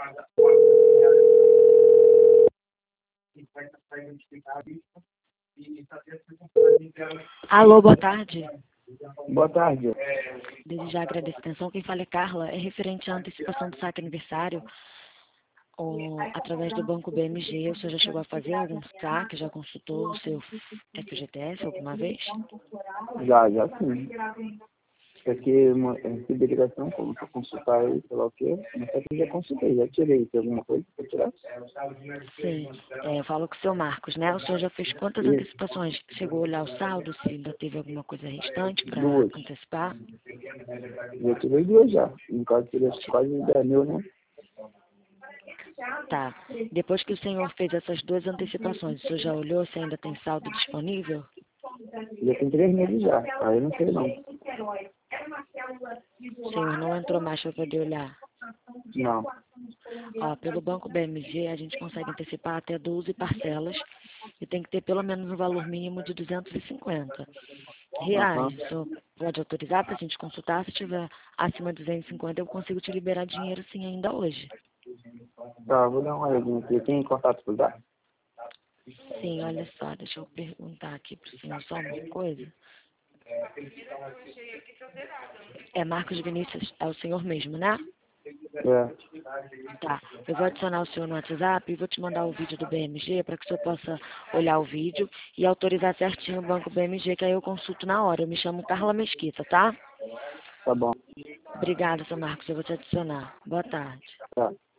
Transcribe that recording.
Alô, boa tarde. Boa tarde. Desde já agradeço a atenção. Quem fala é Carla. É referente à antecipação do saque aniversário através do Banco BMG. O senhor já chegou a fazer algum saque? Já consultou o seu FGTS alguma vez? Já sim. Porque eu recebi ligação como para consultar aí, sei lá o quê. Mas só que eu já consultei, já tirei. Tem alguma coisa para tirar? Sim. Eu falo com o seu Marcos, né? O senhor já fez quantas E antecipações? Chegou a olhar o saldo, se ainda teve alguma coisa restante para duas. antecipar? Já tirei duas já. No caso, tirei quase 10 mil, né? Tá. Depois que o senhor fez essas duas antecipações, o senhor já olhou se ainda tem saldo disponível? Já tem 3 meses já. Aí eu não sei não. O senhor não entrou mais para poder olhar? Não. Ó, pelo Banco BMG, a gente consegue antecipar até 12 parcelas e tem que ter pelo menos um valor mínimo de R$ 250. Aham. O senhor pode autorizar para a gente consultar? Se tiver acima de 250, eu consigo te liberar dinheiro sim ainda hoje. Tá, vou dar uma olhadinha aqui. Tem contato por dar? Sim, olha só, deixa eu perguntar aqui para o senhor só uma coisa. É Marcos Vinícius, é o senhor mesmo, né? É. Tá, eu vou adicionar o senhor no WhatsApp e vou te mandar o vídeo do BMG para que o senhor possa olhar o vídeo e autorizar certinho o Banco BMG, que aí eu consulto na hora. Eu me chamo Carla Mesquita, tá? Tá bom. Obrigada, seu Marcos, eu vou te adicionar. Boa tarde. Tá.